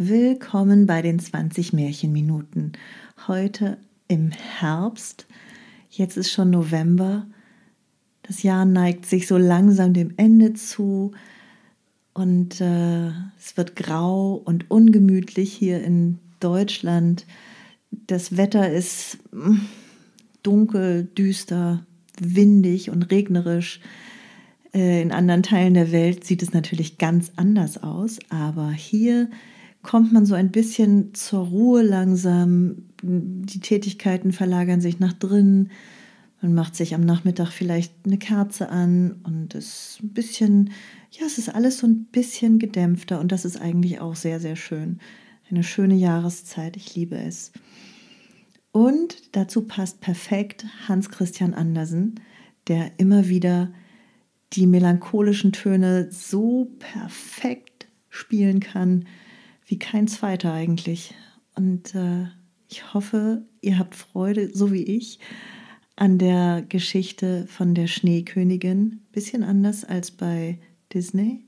Willkommen bei den 20 Märchenminuten. Heute im Herbst, jetzt ist schon November. Das Jahr neigt sich so langsam dem Ende zu und es wird grau und ungemütlich hier in Deutschland. Das Wetter ist dunkel, düster, windig und regnerisch. In anderen Teilen der Welt sieht es natürlich ganz anders aus, aber hier kommt man so ein bisschen zur Ruhe langsam. Die Tätigkeiten verlagern sich nach drinnen. Man macht sich am Nachmittag vielleicht eine Kerze an und es ist ein bisschen, ja, es ist alles so ein bisschen gedämpfter und das ist eigentlich auch sehr, sehr schön. Eine schöne Jahreszeit, ich liebe es. Und dazu passt perfekt Hans Christian Andersen, der immer wieder die melancholischen Töne so perfekt spielen kann, wie kein zweiter eigentlich. Und ich hoffe, ihr habt Freude, so wie ich, an der Geschichte von der Schneekönigin. Bisschen anders als bei Disney.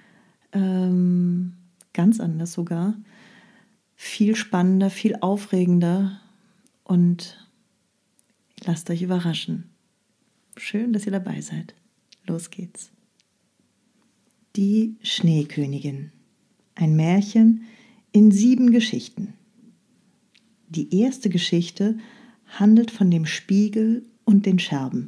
Ganz anders sogar. Viel spannender, viel aufregender. Und lasst euch überraschen. Schön, dass ihr dabei seid. Los geht's. Die Schneekönigin. Ein Märchen in 7 Geschichten. Die erste Geschichte handelt von dem Spiegel und den Scherben.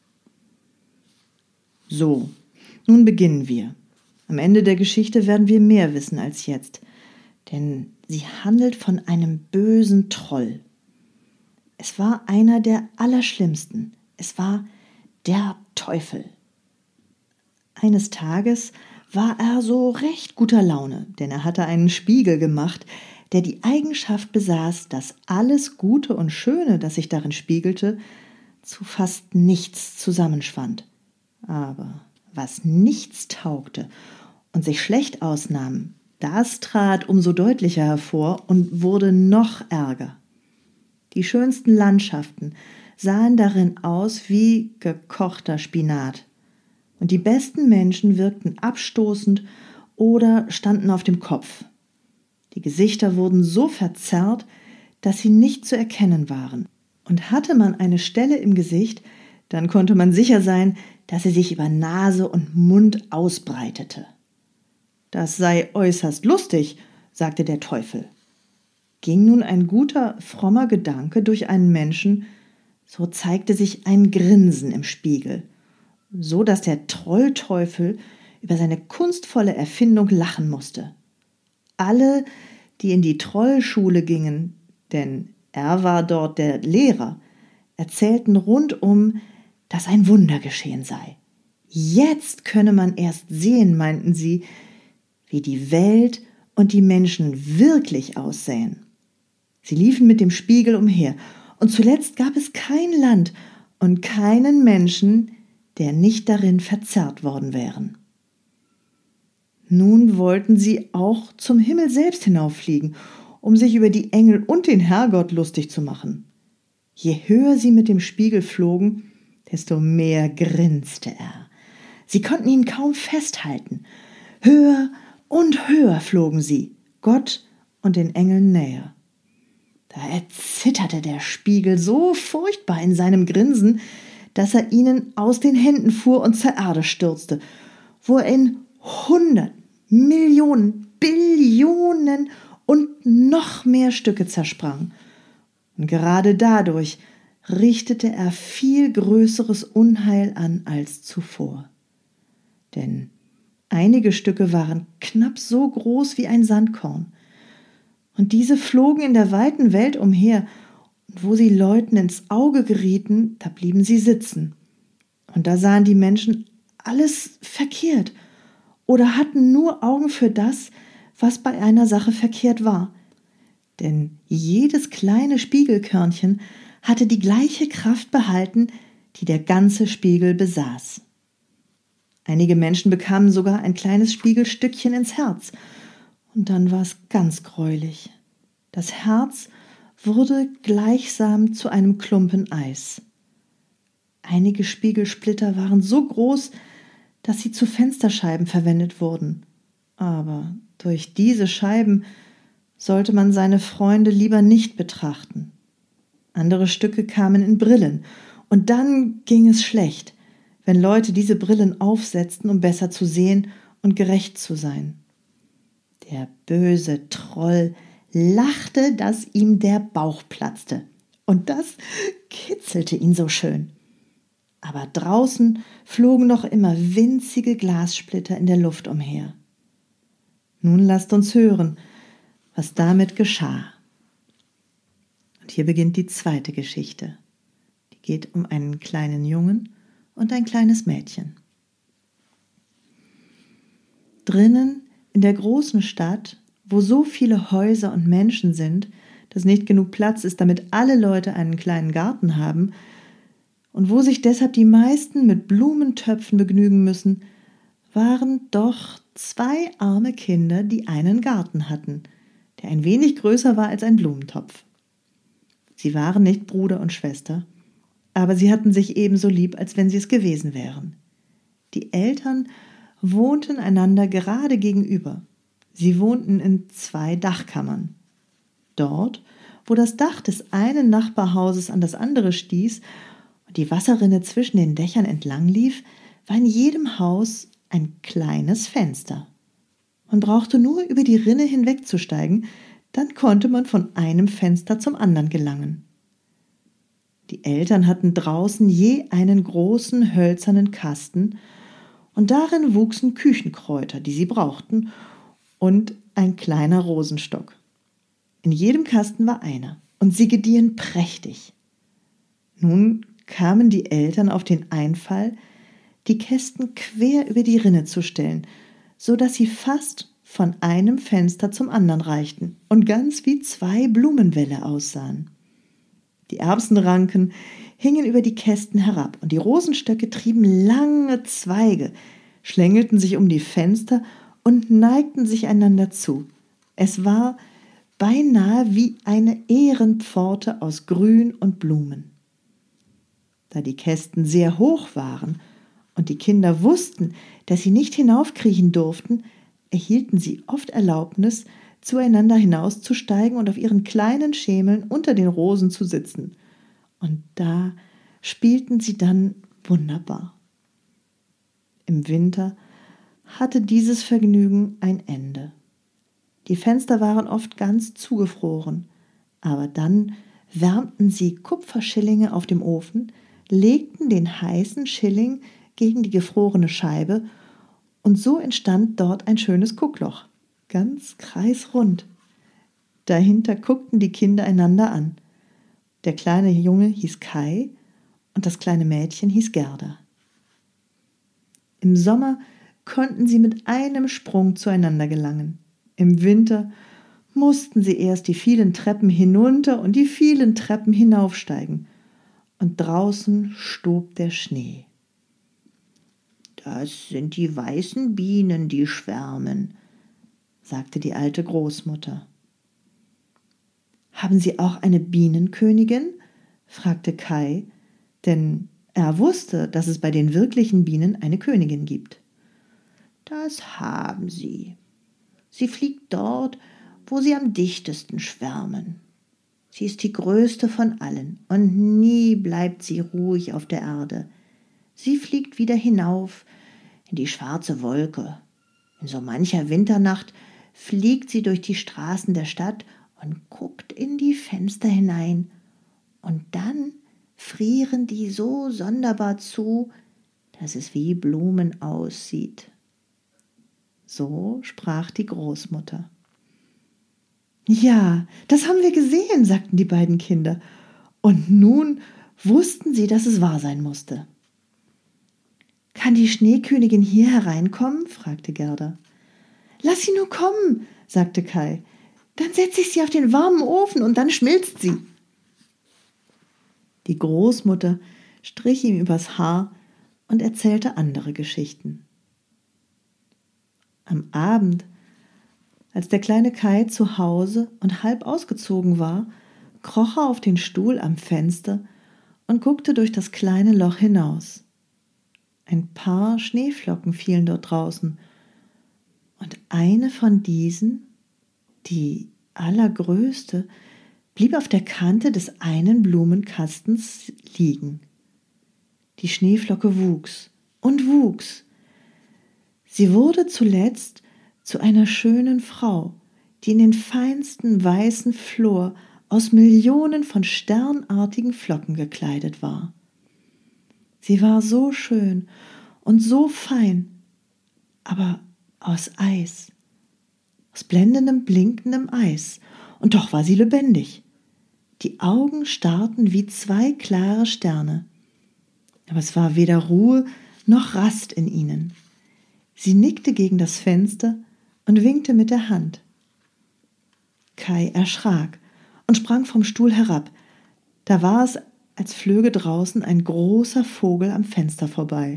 So, nun beginnen wir. Am Ende der Geschichte werden wir mehr wissen als jetzt, denn sie handelt von einem bösen Troll. Es war einer der Allerschlimmsten. Es war der Teufel. Eines Tages war er so recht guter Laune, denn er hatte einen Spiegel gemacht, der die Eigenschaft besaß, dass alles Gute und Schöne, das sich darin spiegelte, zu fast nichts zusammenschwand. Aber was nichts taugte und sich schlecht ausnahm, das trat umso deutlicher hervor und wurde noch ärger. Die schönsten Landschaften sahen darin aus wie gekochter Spinat. Und die besten Menschen wirkten abstoßend oder standen auf dem Kopf. Die Gesichter wurden so verzerrt, dass sie nicht zu erkennen waren. Und hatte man eine Stelle im Gesicht, dann konnte man sicher sein, dass sie sich über Nase und Mund ausbreitete. Das sei äußerst lustig, sagte der Teufel. Ging nun ein guter, frommer Gedanke durch einen Menschen, so zeigte sich ein Grinsen im Spiegel, so dass der Trollteufel über seine kunstvolle Erfindung lachen musste. Alle, die in die Trollschule gingen, denn er war dort der Lehrer, erzählten rundum, dass ein Wunder geschehen sei. Jetzt könne man erst sehen, meinten sie, wie die Welt und die Menschen wirklich aussähen. Sie liefen mit dem Spiegel umher, und zuletzt gab es kein Land und keinen Menschen, der nicht darin verzerrt worden wären. Nun wollten sie auch zum Himmel selbst hinauffliegen, um sich über die Engel und den Herrgott lustig zu machen. Je höher sie mit dem Spiegel flogen, desto mehr grinste er. Sie konnten ihn kaum festhalten. Höher und höher flogen sie, Gott und den Engeln näher. Da erzitterte der Spiegel so furchtbar in seinem Grinsen, dass er ihnen aus den Händen fuhr und zur Erde stürzte, wo er in 100 Millionen, Billionen und noch mehr Stücke zersprang. Und gerade dadurch richtete er viel größeres Unheil an als zuvor. Denn einige Stücke waren knapp so groß wie ein Sandkorn. Und diese flogen in der weiten Welt umher, und wo sie Leuten ins Auge gerieten, da blieben sie sitzen. Und da sahen die Menschen alles verkehrt oder hatten nur Augen für das, was bei einer Sache verkehrt war. Denn jedes kleine Spiegelkörnchen hatte die gleiche Kraft behalten, die der ganze Spiegel besaß. Einige Menschen bekamen sogar ein kleines Spiegelstückchen ins Herz. Und dann war es ganz greulich. Das Herz wurde gleichsam zu einem Klumpen Eis. Einige Spiegelsplitter waren so groß, dass sie zu Fensterscheiben verwendet wurden. Aber durch diese Scheiben sollte man seine Freunde lieber nicht betrachten. Andere Stücke kamen in Brillen, und dann ging es schlecht, wenn Leute diese Brillen aufsetzten, um besser zu sehen und gerecht zu sein. Der böse Troll lachte, dass ihm der Bauch platzte, und das kitzelte ihn so schön. Aber draußen flogen noch immer winzige Glassplitter in der Luft umher. Nun lasst uns hören, was damit geschah. Und hier beginnt die zweite Geschichte. Die geht um einen kleinen Jungen und ein kleines Mädchen. Drinnen in der großen Stadt, wo so viele Häuser und Menschen sind, dass nicht genug Platz ist, damit alle Leute einen kleinen Garten haben, und wo sich deshalb die meisten mit Blumentöpfen begnügen müssen, waren doch 2 arme Kinder, die einen Garten hatten, der ein wenig größer war als ein Blumentopf. Sie waren nicht Bruder und Schwester, aber sie hatten sich ebenso lieb, als wenn sie es gewesen wären. Die Eltern wohnten einander gerade gegenüber. Sie wohnten in 2 Dachkammern. Dort, wo das Dach des einen Nachbarhauses an das andere stieß und die Wasserrinne zwischen den Dächern entlang lief, war in jedem Haus ein kleines Fenster. Man brauchte nur über die Rinne hinwegzusteigen, dann konnte man von einem Fenster zum anderen gelangen. Die Eltern hatten draußen je einen großen hölzernen Kasten, und darin wuchsen Küchenkräuter, die sie brauchten, und ein kleiner Rosenstock. In jedem Kasten war einer, und sie gediehen prächtig. Nun kamen die Eltern auf den Einfall, die Kästen quer über die Rinne zu stellen, so dass sie fast von einem Fenster zum anderen reichten und ganz wie 2 Blumenwälle aussahen. Die Erbsenranken hingen über die Kästen herab, und die Rosenstöcke trieben lange Zweige, schlängelten sich um die Fenster und neigten sich einander zu. Es war beinahe wie eine Ehrenpforte aus Grün und Blumen. Da die Kästen sehr hoch waren und die Kinder wussten, dass sie nicht hinaufkriechen durften, erhielten sie oft Erlaubnis, zueinander hinauszusteigen und auf ihren kleinen Schemeln unter den Rosen zu sitzen. Und da spielten sie dann wunderbar. Im Winter hatte dieses Vergnügen ein Ende. Die Fenster waren oft ganz zugefroren, aber dann wärmten sie Kupferschillinge auf dem Ofen, legten den heißen Schilling gegen die gefrorene Scheibe, und so entstand dort ein schönes Guckloch, ganz kreisrund. Dahinter guckten die Kinder einander an. Der kleine Junge hieß Kai und das kleine Mädchen hieß Gerda. Im Sommer konnten sie mit einem Sprung zueinander gelangen. Im Winter mussten sie erst die vielen Treppen hinunter und die vielen Treppen hinaufsteigen. Und draußen stob der Schnee. »Das sind die weißen Bienen, die schwärmen«, sagte die alte Großmutter. »Haben Sie auch eine Bienenkönigin?« fragte Kai, denn er wusste, dass es bei den wirklichen Bienen eine Königin gibt. »Das haben sie. Sie fliegt dort, wo sie am dichtesten schwärmen. Sie ist die größte von allen, und nie bleibt sie ruhig auf der Erde. Sie fliegt wieder hinauf in die schwarze Wolke. In so mancher Winternacht fliegt sie durch die Straßen der Stadt und guckt in die Fenster hinein. Und dann frieren die so sonderbar zu, dass es wie Blumen aussieht.« So sprach die Großmutter. »Ja, das haben wir gesehen«, sagten die beiden Kinder. Und nun wussten sie, dass es wahr sein musste. »Kann die Schneekönigin hier hereinkommen?« fragte Gerda. »Lass sie nur kommen«, sagte Kai. »Dann setze ich sie auf den warmen Ofen und dann schmilzt sie.« Die Großmutter strich ihm übers Haar und erzählte andere Geschichten. Am Abend, als der kleine Kai zu Hause und halb ausgezogen war, kroch er auf den Stuhl am Fenster und guckte durch das kleine Loch hinaus. Ein paar Schneeflocken fielen dort draußen, und eine von diesen, die allergrößte blieb auf der Kante des einen Blumenkastens liegen. Die Schneeflocke wuchs und wuchs. Sie wurde zuletzt zu einer schönen Frau, die in den feinsten weißen Flor aus Millionen von sternartigen Flocken gekleidet war. Sie war so schön und so fein, aber aus Eis, aus blendendem, blinkendem Eis, und doch war sie lebendig. Die Augen starrten wie zwei klare Sterne, aber es war weder Ruhe noch Rast in ihnen. Sie nickte gegen das Fenster und winkte mit der Hand. Kai erschrak und sprang vom Stuhl herab. Da war es, als flöge draußen ein großer Vogel am Fenster vorbei.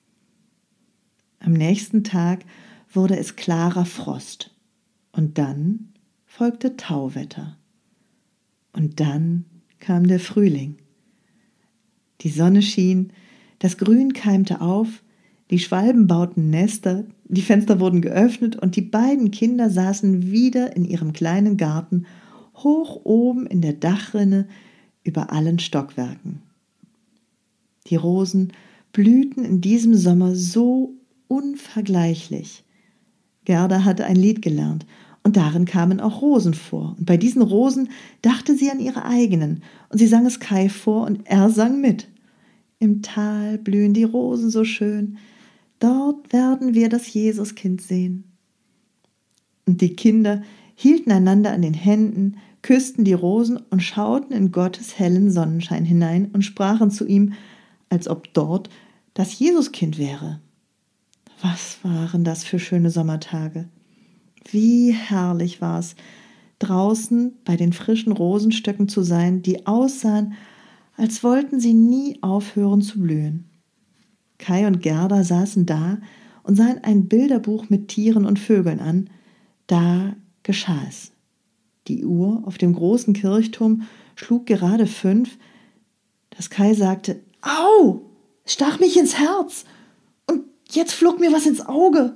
Am nächsten Tag wurde es klarer Frost, und dann folgte Tauwetter. Und dann kam der Frühling. Die Sonne schien, das Grün keimte auf, die Schwalben bauten Nester, die Fenster wurden geöffnet und die beiden Kinder saßen wieder in ihrem kleinen Garten, hoch oben in der Dachrinne über allen Stockwerken. Die Rosen blühten in diesem Sommer so unvergleichlich. Gerda hatte ein Lied gelernt, und darin kamen auch Rosen vor. Und bei diesen Rosen dachte sie an ihre eigenen, und sie sang es Kai vor, und er sang mit. Im Tal blühen die Rosen so schön, dort werden wir das Jesuskind sehen. Und die Kinder hielten einander an den Händen, küssten die Rosen und schauten in Gottes hellen Sonnenschein hinein und sprachen zu ihm, als ob dort das Jesuskind wäre. Was waren das für schöne Sommertage? Wie herrlich war es, draußen bei den frischen Rosenstöcken zu sein, die aussahen, als wollten sie nie aufhören zu blühen. Kai und Gerda saßen da und sahen ein Bilderbuch mit Tieren und Vögeln an. Da geschah es. Die Uhr auf dem großen Kirchturm schlug gerade 5, dass Kai sagte, »Au, es stach mich ins Herz und jetzt flog mir was ins Auge.«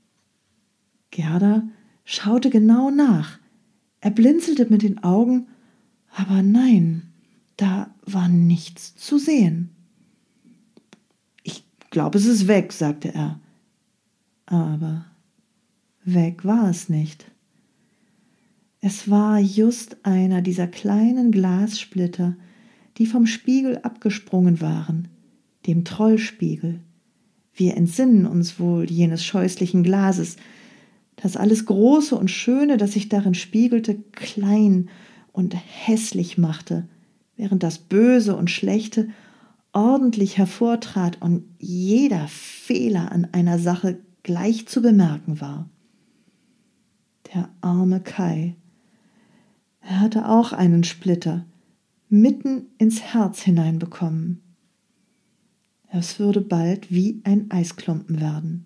Gerda schaute genau nach. Er blinzelte mit den Augen, aber nein, da war nichts zu sehen. »Ich glaube, es ist weg«, sagte er. Aber weg war es nicht. Es war just einer dieser kleinen Glassplitter, die vom Spiegel abgesprungen waren, dem Trollspiegel. Wir entsinnen uns wohl jenes scheußlichen Glases, das alles Große und Schöne, das sich darin spiegelte, klein und hässlich machte, während das Böse und Schlechte ordentlich hervortrat und jeder Fehler an einer Sache gleich zu bemerken war. Der arme Kai. Er hatte auch einen Splitter mitten ins Herz hineinbekommen. Es würde bald wie ein Eisklumpen werden.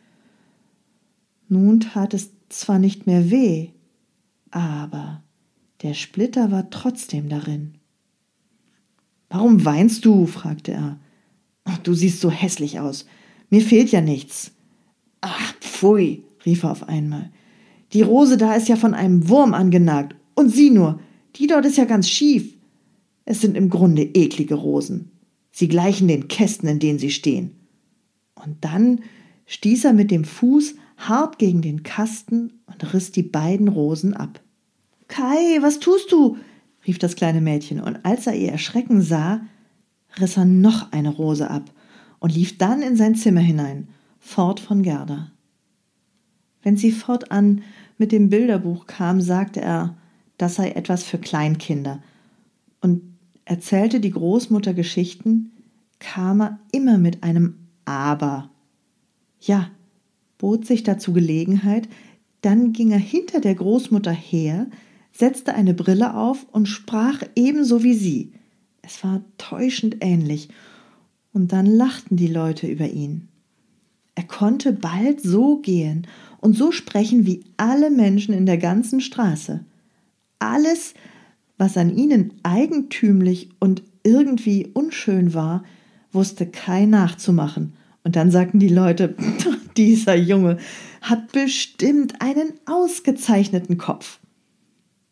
Nun tat es zwar nicht mehr weh, aber der Splitter war trotzdem darin. »Warum weinst du?« fragte er. »Ach, du siehst so hässlich aus. Mir fehlt ja nichts.« »Ach, pfui«, rief er auf einmal. »Die Rose da ist ja von einem Wurm angenagt. Und sieh nur, die dort ist ja ganz schief. Es sind im Grunde eklige Rosen. Sie gleichen den Kästen, in denen sie stehen.« Und dann stieß er mit dem Fuß hart gegen den Kasten und riss die beiden Rosen ab. »Kai, was tust du?« rief das kleine Mädchen, und als er ihr Erschrecken sah, riss er noch eine Rose ab und lief dann in sein Zimmer hinein, fort von Gerda. Wenn sie fortan mit dem Bilderbuch kam, sagte er, das sei etwas für Kleinkinder, und erzählte die Großmutter Geschichten, kam er immer mit einem Aber. Ja, bot sich dazu Gelegenheit, dann ging er hinter der Großmutter her, setzte eine Brille auf und sprach ebenso wie sie. Es war täuschend ähnlich, und dann lachten die Leute über ihn. Er konnte bald so gehen und so sprechen wie alle Menschen in der ganzen Straße. Alles, was an ihnen eigentümlich und irgendwie unschön war, wusste Kai nachzumachen. Und dann sagten die Leute, dieser Junge hat bestimmt einen ausgezeichneten Kopf.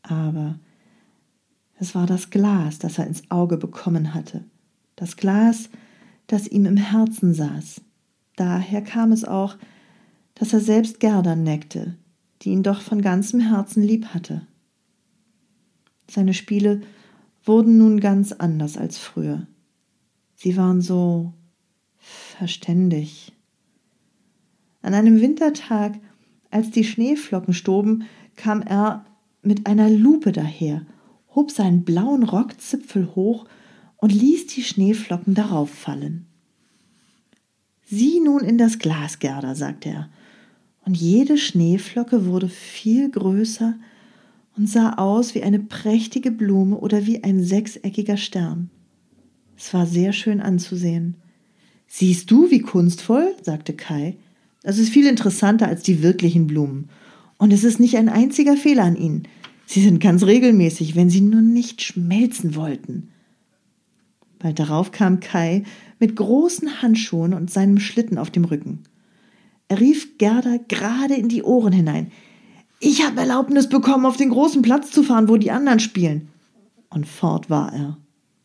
Aber es war das Glas, das er ins Auge bekommen hatte. Das Glas, das ihm im Herzen saß. Daher kam es auch, dass er selbst Gerda neckte, die ihn doch von ganzem Herzen lieb hatte. Seine Spiele wurden nun ganz anders als früher. Sie waren so verständig. An einem Wintertag, als die Schneeflocken stoben, kam er mit einer Lupe daher, hob seinen blauen Rockzipfel hoch und ließ die Schneeflocken darauf fallen. »Sieh nun in das Glas, Gerda«, sagte er, und jede Schneeflocke wurde viel größer und sah aus wie eine prächtige Blume oder wie ein sechseckiger Stern. Es war sehr schön anzusehen. »Siehst du, wie kunstvoll?«, sagte Kai. »Das ist viel interessanter als die wirklichen Blumen. Und es ist nicht ein einziger Fehler an ihnen. Sie sind ganz regelmäßig, wenn sie nur nicht schmelzen wollten.« Bald darauf kam Kai mit großen Handschuhen und seinem Schlitten auf dem Rücken. Er rief Gerda gerade in die Ohren hinein. »Ich habe Erlaubnis bekommen, auf den großen Platz zu fahren, wo die anderen spielen.« Und fort war er.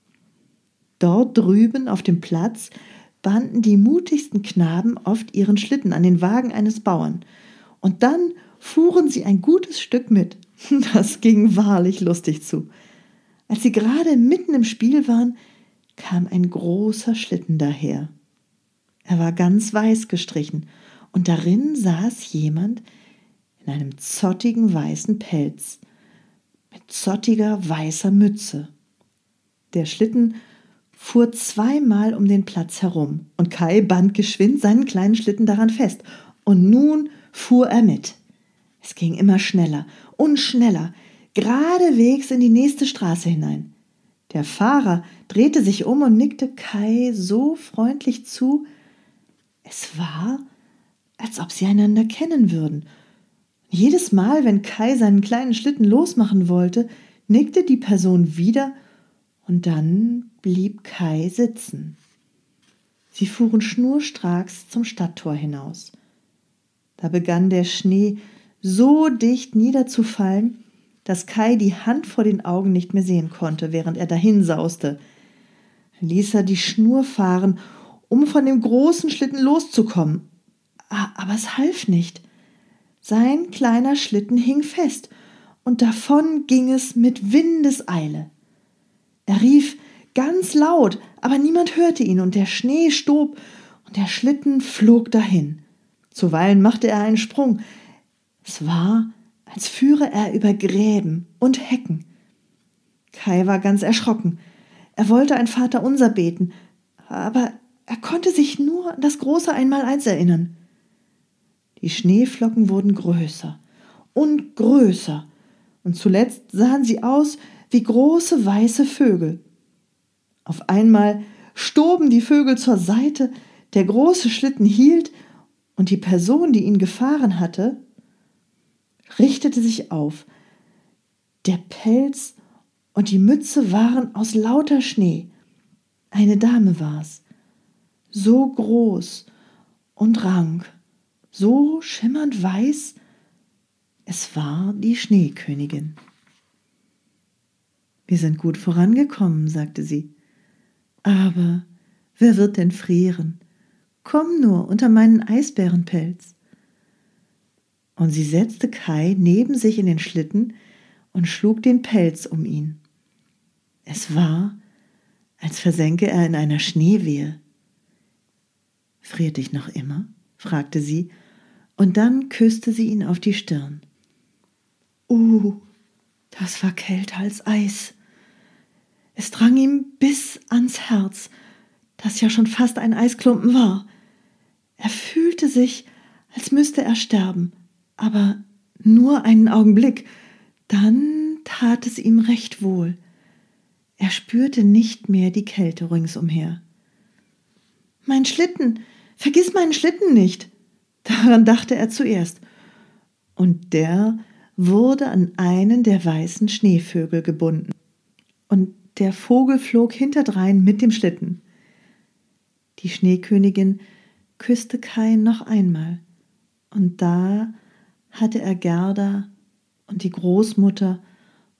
Dort drüben auf dem Platz banden die mutigsten Knaben oft ihren Schlitten an den Wagen eines Bauern. Und dann fuhren sie ein gutes Stück mit. Das ging wahrlich lustig zu. Als sie gerade mitten im Spiel waren, kam ein großer Schlitten daher. Er war ganz weiß gestrichen, und darin saß jemand in einem zottigen weißen Pelz, mit zottiger weißer Mütze. Der Schlitten fuhr zweimal um den Platz herum, und Kai band geschwind seinen kleinen Schlitten daran fest, und nun fuhr er mit. Es ging immer schneller und schneller, geradewegs in die nächste Straße hinein. Der Fahrer drehte sich um und nickte Kai so freundlich zu. Es war, als ob sie einander kennen würden. Jedes Mal, wenn Kai seinen kleinen Schlitten losmachen wollte, nickte die Person wieder, und dann blieb Kai sitzen. Sie fuhren schnurstracks zum Stadttor hinaus. Da begann der Schnee so dicht niederzufallen, dass Kai die Hand vor den Augen nicht mehr sehen konnte, während er dahinsauste. Ließ er die Schnur fahren, um von dem großen Schlitten loszukommen. Aber es half nicht. Sein kleiner Schlitten hing fest, und davon ging es mit Windeseile. Er rief ganz laut, aber niemand hörte ihn, und der Schnee stob, und der Schlitten flog dahin. Zuweilen machte er einen Sprung. Es war, als führe er über Gräben und Hecken. Kai war ganz erschrocken. Er wollte ein Vaterunser beten, aber er konnte sich nur an das große Einmaleins erinnern. Die Schneeflocken wurden größer und größer, und zuletzt sahen sie aus wie große weiße Vögel. Auf einmal stoben die Vögel zur Seite, der große Schlitten hielt, und die Person, die ihn gefahren hatte, richtete sich auf. Der Pelz und die Mütze waren aus lauter Schnee. Eine Dame war's, so groß und rank, so schimmernd weiß. Es war die Schneekönigin. »Wir sind gut vorangekommen«, sagte sie. »Aber wer wird denn frieren? Komm nur unter meinen Eisbärenpelz.« Und sie setzte Kai neben sich in den Schlitten und schlug den Pelz um ihn. Es war, als versenke er in einer Schneewehe. »Friert dich noch immer?«, fragte sie, und dann küsste sie ihn auf die Stirn. Das war kälter als Eis. Es drang ihm bis ans Herz, das ja schon fast ein Eisklumpen war. Er fühlte sich, als müsste er sterben, aber nur einen Augenblick, dann tat es ihm recht wohl. Er spürte nicht mehr die Kälte ringsumher. »Mein Schlitten, vergiss meinen Schlitten nicht!« Daran dachte er zuerst. Und der wurde an einen der weißen Schneevögel gebunden. Und der Vogel flog hinterdrein mit dem Schlitten. Die Schneekönigin küsste Kai noch einmal. Und da hatte er Gerda und die Großmutter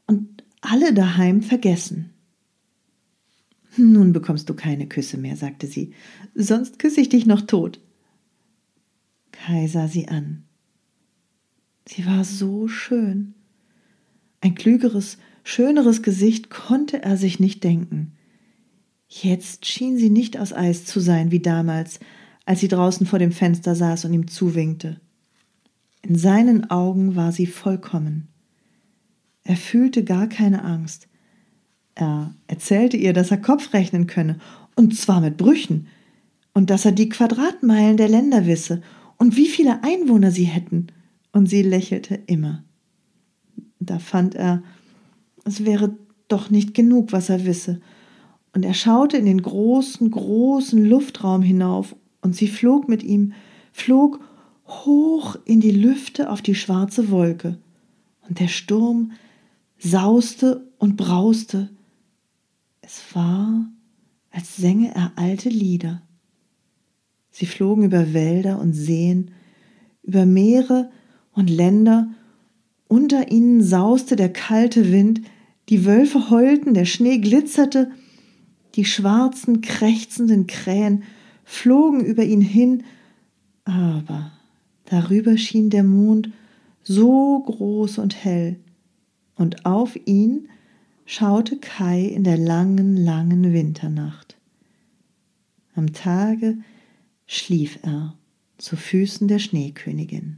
und alle daheim vergessen. »Nun bekommst du keine Küsse mehr«, sagte sie, »sonst küsse ich dich noch tot.« Kai sah sie an. Sie war so schön. Ein klügeres, schöneres Gesicht konnte er sich nicht denken. Jetzt schien sie nicht aus Eis zu sein wie damals, als sie draußen vor dem Fenster saß und ihm zuwinkte. In seinen Augen war sie vollkommen. Er fühlte gar keine Angst. Er erzählte ihr, dass er Kopf rechnen könne, und zwar mit Brüchen, und dass er die Quadratmeilen der Länder wisse und wie viele Einwohner sie hätten, und sie lächelte immer. Da fand er, es wäre doch nicht genug, was er wisse, und er schaute in den großen, großen Luftraum hinauf, und sie flog mit ihm, flog hoch in die Lüfte auf die schwarze Wolke, und der Sturm sauste und brauste. Es war, als sänge er alte Lieder. Sie flogen über Wälder und Seen, über Meere und Länder. Unter ihnen sauste der kalte Wind, die Wölfe heulten, der Schnee glitzerte, die schwarzen, krächzenden Krähen flogen über ihn hin, aber darüber schien der Mond so groß und hell, und auf ihn schaute Kai in der langen, langen Winternacht. Am Tage schlief er zu Füßen der Schneekönigin.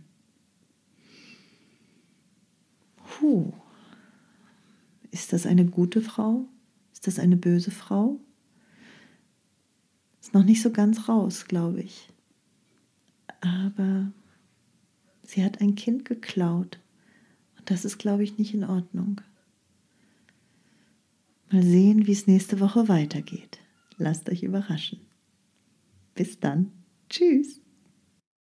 Ist das eine gute Frau? Ist das eine böse Frau? Ist noch nicht so ganz raus, glaube ich. Aber sie hat ein Kind geklaut. Und das ist, glaube ich, nicht in Ordnung. Mal sehen, wie es nächste Woche weitergeht. Lasst euch überraschen. Bis dann. Tschüss.